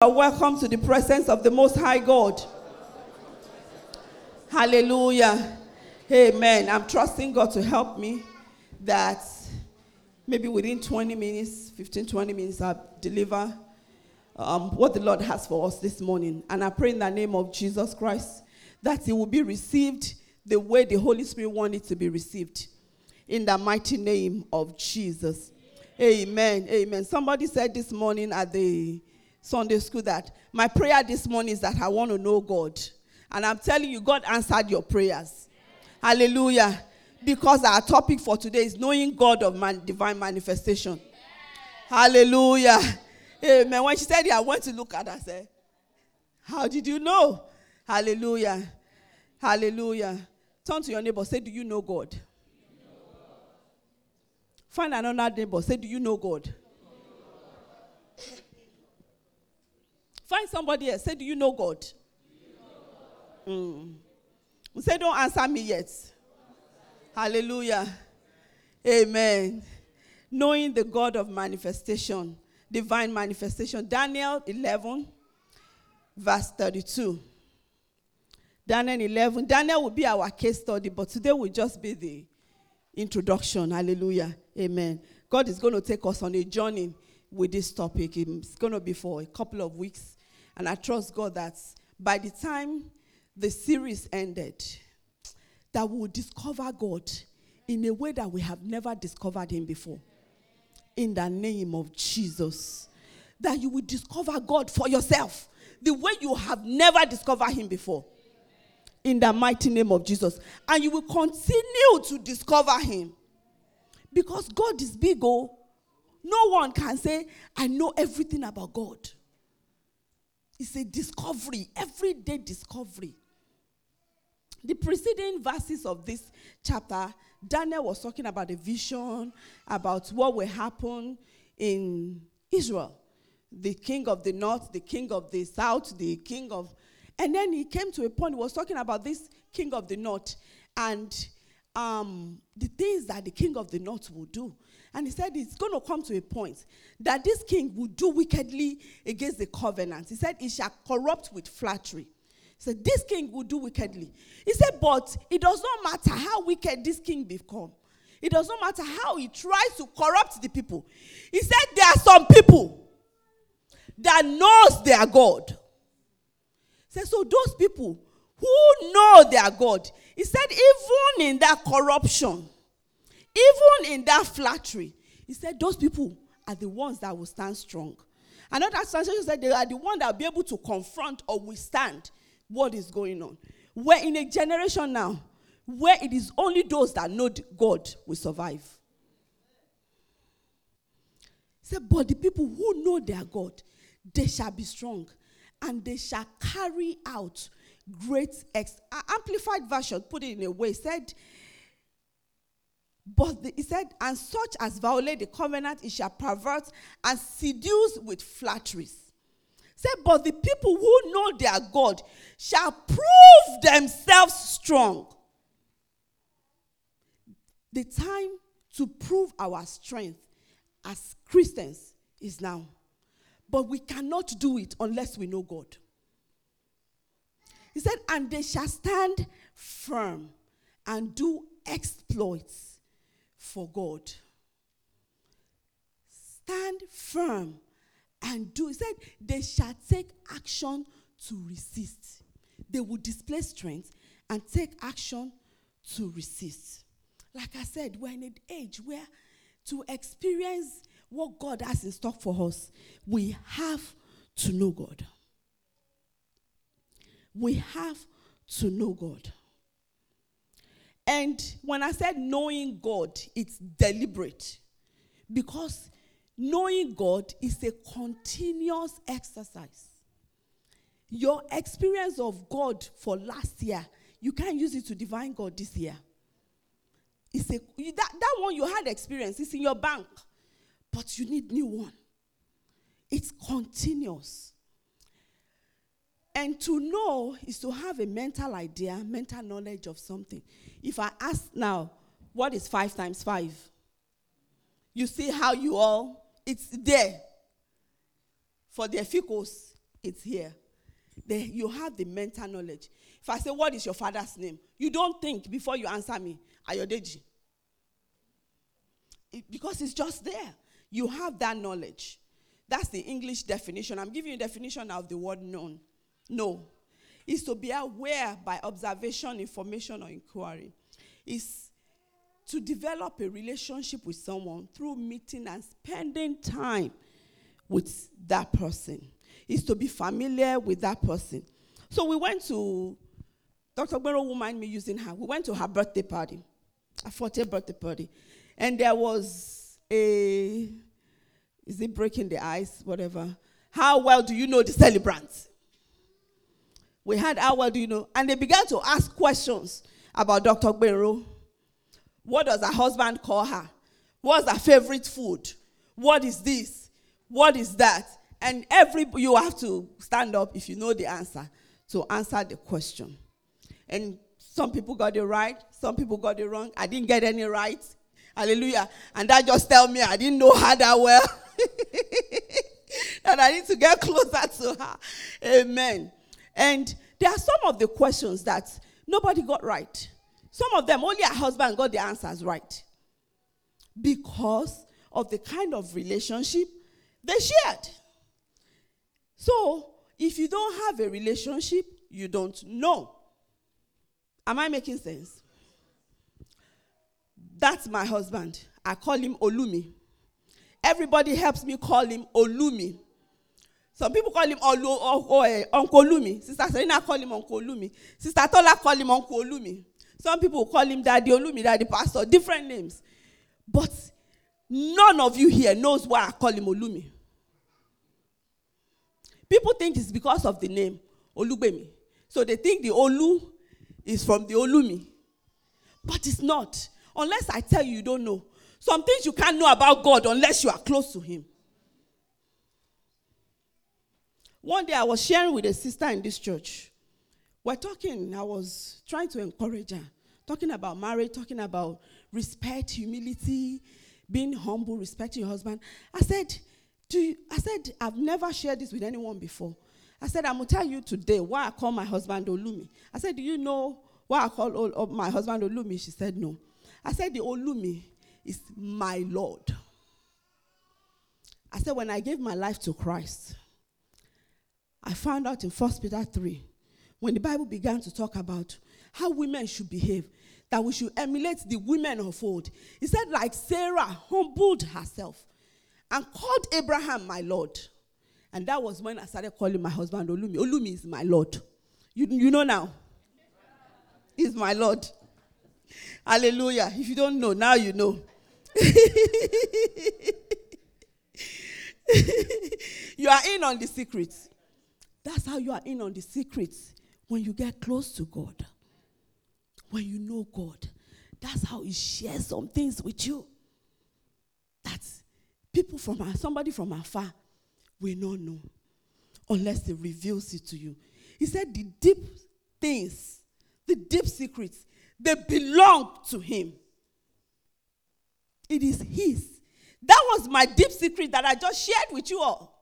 Welcome to the presence of the Most High God. Hallelujah. Amen. I'm trusting God to help me that maybe within 20 minutes, 20 minutes, I'll deliver what the Lord has for us this morning. And I pray in the name of Jesus Christ that it will be received the way the Holy Spirit wants it to be received. In the mighty name of Jesus. Amen. Amen. Somebody said this morning at the Sunday school that my prayer this morning is that I want to know God. And I'm telling you, God answered your prayers. Hallelujah. Because our topic for today is knowing God of divine manifestation. Hallelujah. Amen. When she said it, I went to look at her and said, how did you know? Hallelujah. Hallelujah. Turn to your neighbor. Say, do you know God? Find another neighbor. Say, do you know God? Find somebody else. Say, do you know God? Say, don't answer me yet. Hallelujah. Amen. Knowing the God of manifestation, divine manifestation. Daniel 11, verse 32. Daniel 11. Daniel will be our case study, but today will just be the introduction. Hallelujah. Amen. God is going to take us on a journey with this topic. It's going to be for a couple of weeks. And I trust God that by the time the series ended, that we will discover God in a way that we have never discovered him before. In the name of Jesus. That you will discover God for yourself the way you have never discovered him before. In the mighty name of Jesus. And you will continue to discover him. Because God is big. No one can say, I know everything about God. It's a discovery, everyday discovery. The preceding verses of this chapter, Daniel was talking about a vision, about what will happen in Israel. The king of the north, the king of the south, the king of... And then he came to a point, he was talking about this king of the north and the things that the king of the north will do. And he said it's going to come to a point that this king will do wickedly against the covenant. He said he shall corrupt with flattery. He said this king will do wickedly. He said, but it does not matter how wicked this king become. It does not matter how he tries to corrupt the people. He said there are some people that knows their God. He said, so those people who know their God, he said even in that corruption, even in that flattery, he said those people are the ones that will stand strong. Another translation said they are the ones that will be able to confront or withstand what is going on. We're in a generation now where it is only those that know God will survive. He said, but the people who know their God, they shall be strong and they shall carry out great Amplified version put it in a way. He said, he said, and such as violate the covenant, it shall pervert and seduce with flatteries. He said, but the people who know their God shall prove themselves strong. The time to prove our strength as Christians is now. But we cannot do it unless we know God. He said, and they shall stand firm and do exploits for God. Stand firm and do. He said, they shall take action to resist. They will display strength and take action to resist. Like I said, we're in an age where to experience what God has in stock for us, we have to know God. We have to know God. And when I said knowing God, it's deliberate. Because knowing God is a continuous exercise. Your experience of God for last year, you can't use it to divine God this year. It's that one you had experience, it's in your bank. But you need new one. It's continuous. And to know is to have a mental idea, mental knowledge of something. If I ask now, what is 5 times 5? You see how it's there. For the efficos, It's here. You have the mental knowledge. If I say, what is your father's name? You don't think before you answer me, Ayodeji. Because it's just there. You have that knowledge. That's the English definition. I'm giving you a definition of the word known. Know is to be aware by observation, information, or inquiry. Is to develop a relationship with someone through meeting and spending time with that person. Is to be familiar with that person. So we went to, Dr. Gbero won't mind me using her. We went to her birthday party, a 40th birthday party. And there was is it breaking the ice, whatever? How well do you know the celebrants? We had, how well do you know? And they began to ask questions about Dr. Gbero. What does her husband call her? What's her favorite food? What is this? What is that? And you have to stand up if you know the answer to answer the question. And some people got it right. Some people got it wrong. I didn't get any right. Hallelujah. And that just tells me I didn't know her that well. And I need to get closer to her. Amen. And there are some of the questions that nobody got right. Some of them, only her husband got the answers right. Because of the kind of relationship they shared. So, if you don't have a relationship, you don't know. Am I making sense? That's my husband. I call him Olumi. Everybody helps me call him Olumi. Some people call him Uncle Olumi. Sister Serena call him Uncle Olumi. Sister Tola call him Uncle Olumi. Some people call him Daddy Olumi, Daddy Pastor, different names. But none of you here knows why I call him Olumi. People think it's because of the name, Olubemi. So they think the Olu is from the Olumi. But it's not. Unless I tell you, you don't know. Some things you can't know about God unless you are close to him. One day I was sharing with a sister in this church. We're talking, I was trying to encourage her. Talking about marriage, talking about respect, humility, being humble, respecting your husband. I said, I've never shared this with anyone before. I said, I'm going to tell you today why I call my husband Olumi. I said, do you know why I call my husband Olumi? She said, no. I said, the Olumi is my Lord. I said, when I gave my life to Christ, I found out in 1 Peter 3, when the Bible began to talk about how women should behave, that we should emulate the women of old. He said, like Sarah humbled herself and called Abraham my Lord. And that was when I started calling my husband Olumi. Olumi is my Lord. You know now. He's my Lord. Hallelujah. If you don't know, now you know. You are in on the secrets. That's how you are in on the secrets. When you get close to God. When you know God. That's how he shares some things with you. That's people somebody from afar will not know unless he reveals it to you. He said the deep things, the deep secrets, they belong to him. It is his. That was my deep secret that I just shared with you all.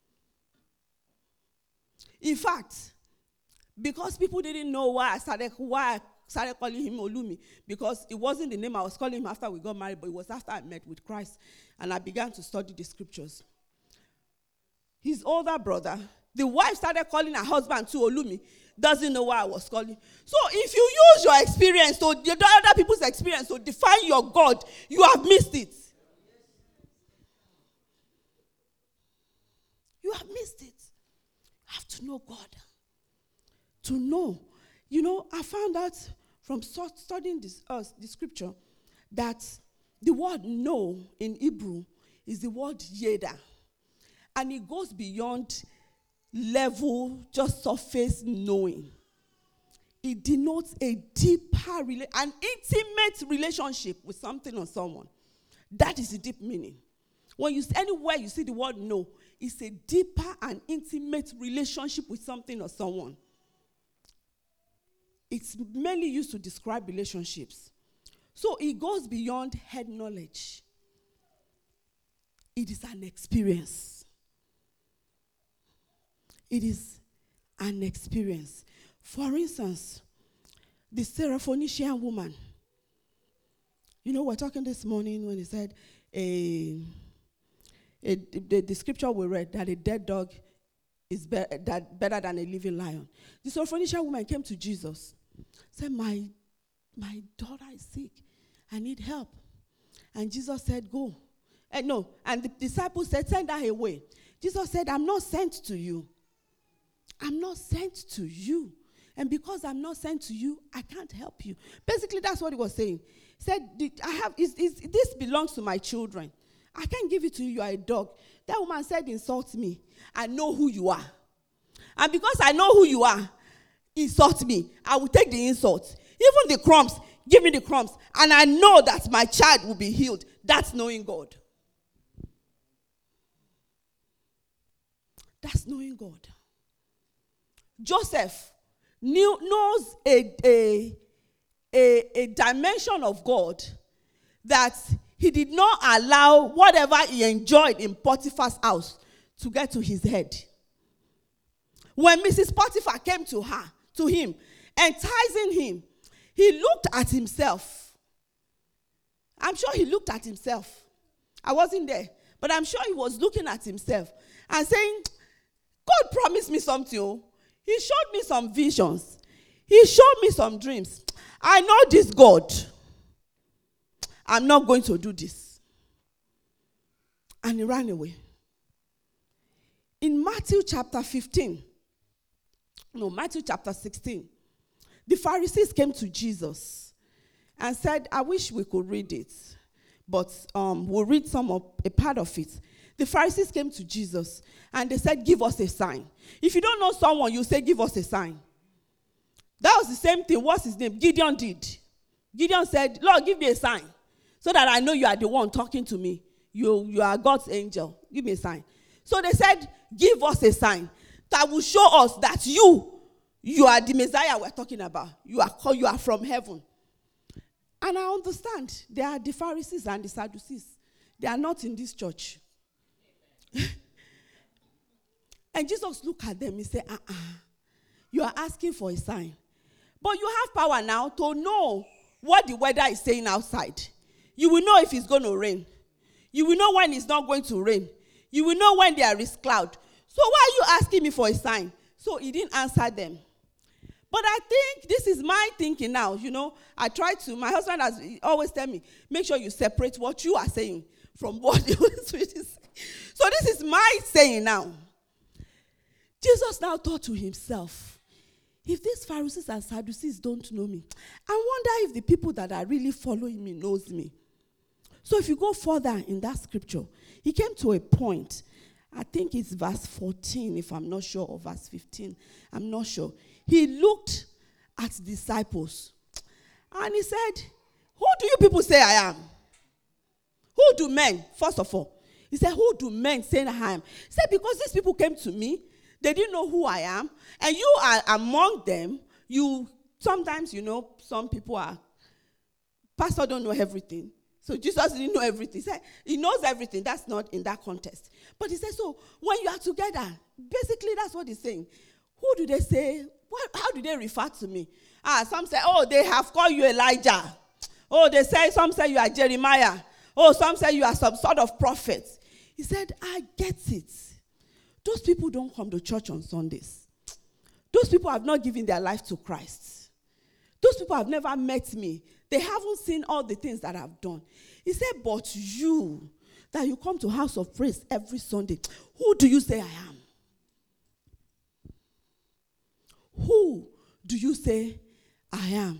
In fact, because people didn't know why I started calling him Olumi, because it wasn't the name I was calling him after we got married, but it was after I met with Christ and I began to study the scriptures. His older brother, the wife started calling her husband to Olumi, doesn't know why I was calling. So if you use your experience, so the other people's experience to define your God, you have missed it. You have missed it. You have to know God. To know. You know, I found out from studying the scripture that the word know in Hebrew is the word yeda. And it goes beyond level, just surface knowing. It denotes a deeper, an intimate relationship with something or someone. That is the deep meaning. Anywhere you see the word know, it's a deeper and intimate relationship with something or someone. It's mainly used to describe relationships. So it goes beyond head knowledge. It is an experience. It is an experience. For instance, the Syrophoenician woman. You know, we're talking this morning when he said the scripture we read that a dead dog is better than a living lion. The Syrophoenician woman came to Jesus, said, my daughter is sick. I need help. And Jesus said, go. And the disciples said, send her away. Jesus said, I'm not sent to you. I'm not sent to you. And because I'm not sent to you, I can't help you. Basically, that's what he was saying. He said, this belongs to my children. I can't give it to you. You are a dog. That woman said, insult me. I know who you are. And because I know who you are, insult me. I will take the insult. Even the crumbs, give me the crumbs. And I know that my child will be healed. That's knowing God. That's knowing God. Joseph knows a dimension of God that he did not allow whatever he enjoyed in Potiphar's house to get to his head. When Mrs. Potiphar came to him, enticing him, he looked at himself. I'm sure he looked at himself. I wasn't there, but I'm sure he was looking at himself and saying, God promised me something. Oh. He showed me some visions. He showed me some dreams. I know this God. I'm not going to do this. And he ran away. In Matthew chapter 16, the Pharisees came to Jesus and said, I wish we could read it, but we'll read a part of it. The Pharisees came to Jesus and they said, give us a sign. If you don't know someone, you say, give us a sign. That was the same thing. What's his name? Gideon did. Gideon said, Lord, give me a sign so that I know you are the one talking to me. You are God's angel. Give me a sign. So they said, give us a sign that will show us that you are the Messiah we're talking about. You are from heaven. And I understand. They are the Pharisees and the Sadducees. They are not in this church. And Jesus looked at them and said, you are asking for a sign. But you have power now to know what the weather is saying outside. You will know if it's going to rain. You will know when it's not going to rain. You will know when there is cloud. So why are you asking me for a sign? So he didn't answer them. But I think this is my thinking now. You know, my husband has always tell me, make sure you separate what you are saying from what the Holy Spirit is saying. So this is my saying now. Jesus now thought to himself, if these Pharisees and Sadducees don't know me, I wonder if the people that are really following me knows me. So if you go further in that scripture, he came to a point, I think it's verse 14, if I'm not sure, or verse 15, I'm not sure. He looked at the disciples and he said, who do you people say I am? Who do men, first of all? He said, who do men say I am? He said, because these people came to me, they didn't know who I am, and you are among them. Sometimes, some people pastor don't know everything. So Jesus didn't know everything. He said, he knows everything. That's not in that context. But he said, so when you are together, basically that's what he's saying. Who do they say? How do they refer to me? Some say, they have called you Elijah. Some say you are Jeremiah. Some say you are some sort of prophet. He said, I get it. Those people don't come to church on Sundays. Those people have not given their life to Christ. Those people have never met me. They haven't seen all the things that I've done. He said, but you, that you come to house of praise every Sunday, who do you say I am? Who do you say I am?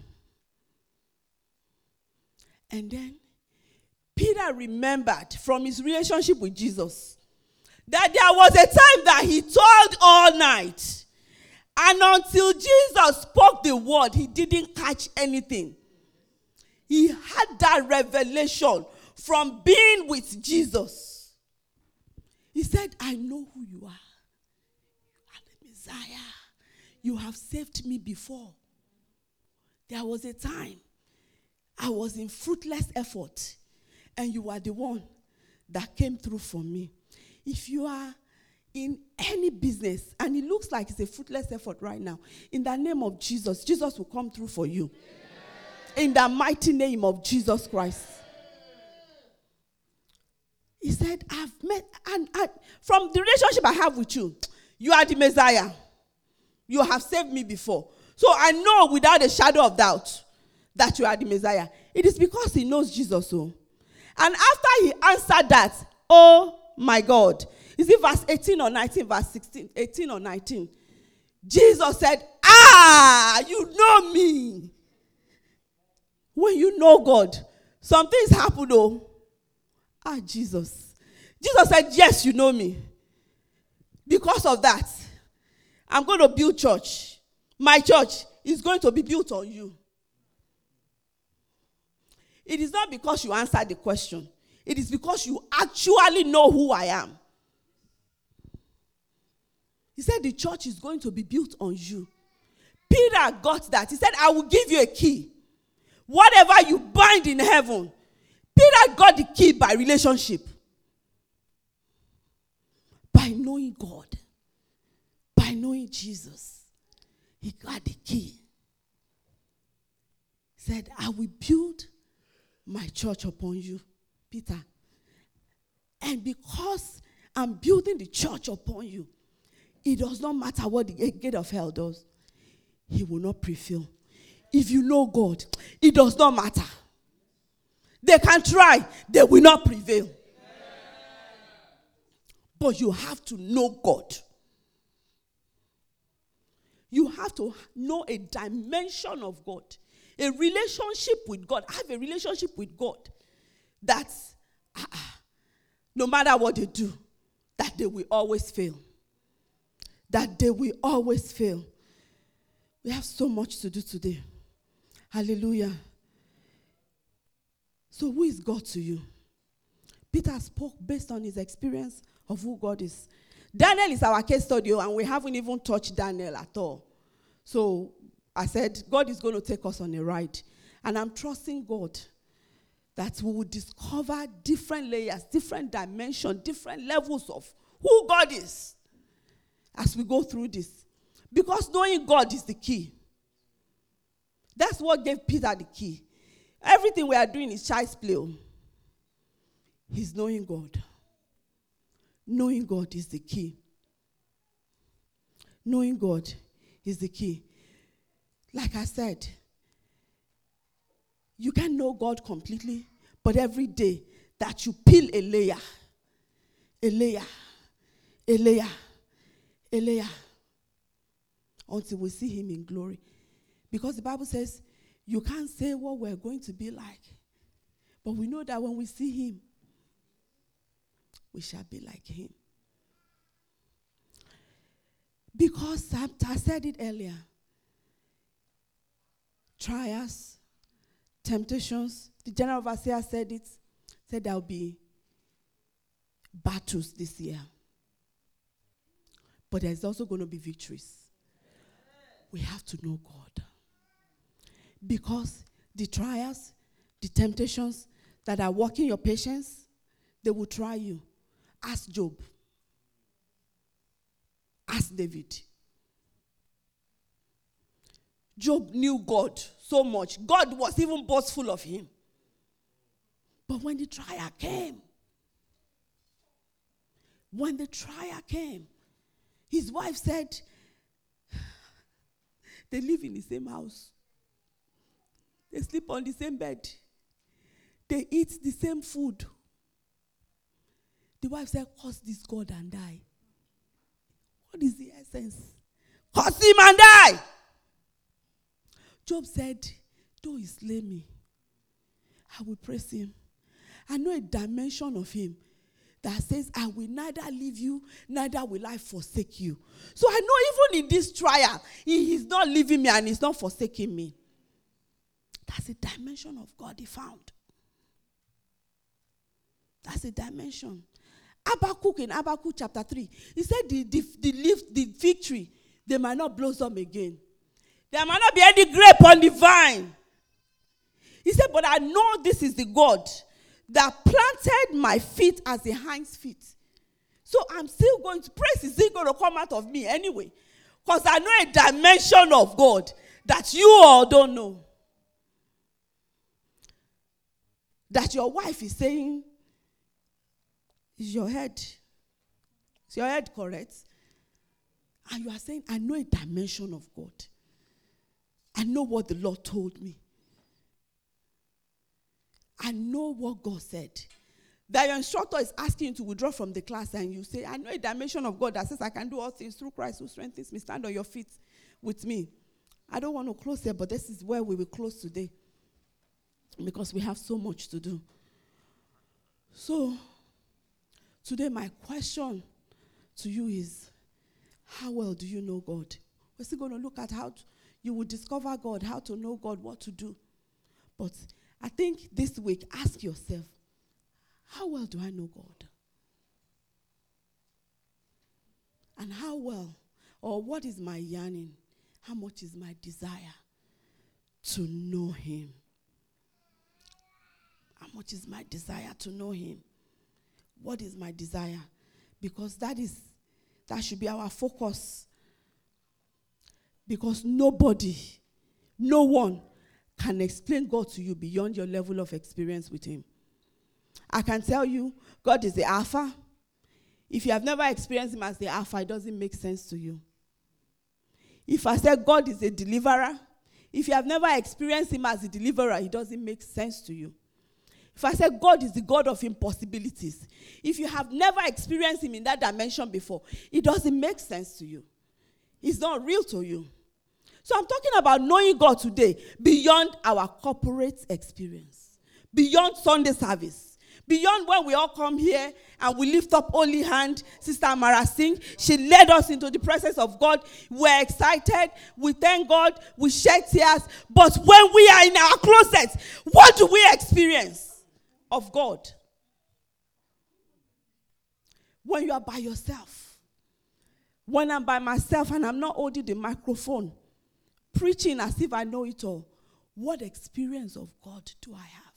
And then Peter remembered from his relationship with Jesus that there was a time that he toiled all night. And until Jesus spoke the word, he didn't catch anything. He had that revelation from being with Jesus. He said, I know who you are. You are the Messiah. You have saved me before. There was a time I was in fruitless effort, and you are the one that came through for me. If you are in any business, and it looks like it's a fruitless effort right now, in the name of Jesus, Jesus will come through for you. In the mighty name of Jesus Christ. He said, I've met, and from the relationship I have with you, you are the Messiah. You have saved me before. So I know without a shadow of doubt that you are the Messiah. It is because he knows Jesus. So. And after he answered that, oh my God. Is it verse 18 or 19? Verse 16, 18 or 19. Jesus said, you know me. When you know God, some things happen though. Jesus. Jesus said, yes, you know me. Because of that, I'm going to build church. My church is going to be built on you. It is not because you answered the question. It is because you actually know who I am. He said the church is going to be built on you. Peter got that. He said, I will give you a key. Whatever you bind in heaven. Peter got the key by relationship. By knowing God. By knowing Jesus. He got the key. He said, I will build my church upon you, Peter. And because I'm building the church upon you, it does not matter what the gate of hell does. He will not prevail. If you know God, it does not matter. They can try, they will not prevail. But you have to know God. You have to know a dimension of God. A relationship with God. Have a relationship with God. That no matter what they do, that they will always fail. That they will always fail. We have so much to do today. Hallelujah. So who is God to you? Peter spoke based on his experience of who God is. Daniel is our case study, and we haven't even touched Daniel at all. So I said, God is going to take us on a ride. And I'm trusting God that we will discover different layers, different dimensions, different levels of who God is as we go through this. Because knowing God is the key. That's what gave Peter the key. Everything we are doing is child's play. He's knowing God. Knowing God is the key. Knowing God is the key. Like I said, you can know God completely, but every day that you peel a layer, until we see him in glory. Because the Bible says, you can't say what we're going to be like. But we know that when we see him, we shall be like him. Because I said it earlier. Trials, temptations. The general overseer said it. Said there will be battles this year. But there's also going to be victories. We have to know God. Because the trials, the temptations that are working your patience, they will try you. Ask Job. Ask David. Job knew God so much. God was even boastful of him. But when the trial came, his wife said, they live in the same house. They sleep on the same bed. They eat the same food. The wife said, curse this God and die. What is the essence? Curse him and die. Job said, though he slay me, I will praise him. I know a dimension of him that says, I will neither leave you, neither will I forsake you. So I know even in this trial, he is not leaving me and he's not forsaking me. That's a dimension of God he found. That's a dimension. Habakkuk in Habakkuk chapter 3, he said the fig tree, they might not blossom again. There might not be any grape on the vine. He said, but I know this is the God that planted my feet as a hind's feet, So I'm still going to, praise is still going to come out of me anyway. Because I know a dimension of God that you all don't know. That your wife is saying, is your head correct? And you are saying, I know a dimension of God. I know what the Lord told me. I know what God said. That your instructor is asking you to withdraw from the class and you say, I know a dimension of God that says I can do all things through Christ who strengthens me. Stand on your feet with me. I don't want to close here, but this is where we will close today. Because we have so much to do. So, today my question to you is, how well do you know God? We're still going to look at how you will discover God, how to know God, what to do. But I think this week, ask yourself, how well do I know God? And how well, or what is my yearning? How much is my desire to know him? How much is my desire to know him? What is my desire? Because that should be our focus. Because nobody, no one can explain God to you beyond your level of experience with him. I can tell you, God is the Alpha. If you have never experienced him as the Alpha, it doesn't make sense to you. If I say God is a deliverer, if you have never experienced him as a deliverer, it doesn't make sense to you. If I say God is the God of impossibilities, if you have never experienced him in that dimension before, it doesn't make sense to you. It's not real to you. So I'm talking about knowing God today beyond our corporate experience, beyond Sunday service. Beyond when we all come here and we lift up holy hand, Sister Amara Singh, she led us into the presence of God. We're excited. We thank God. We shed tears. But when we are in our closet, what do we experience of God? When you are by yourself. When I'm by myself and I'm not holding the microphone, preaching as if I know it all, what experience of God do I have?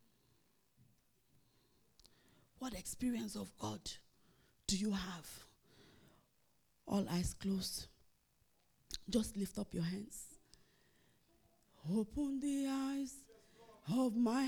What experience of God do you have? All eyes closed. Just lift up your hands. Open the eyes of my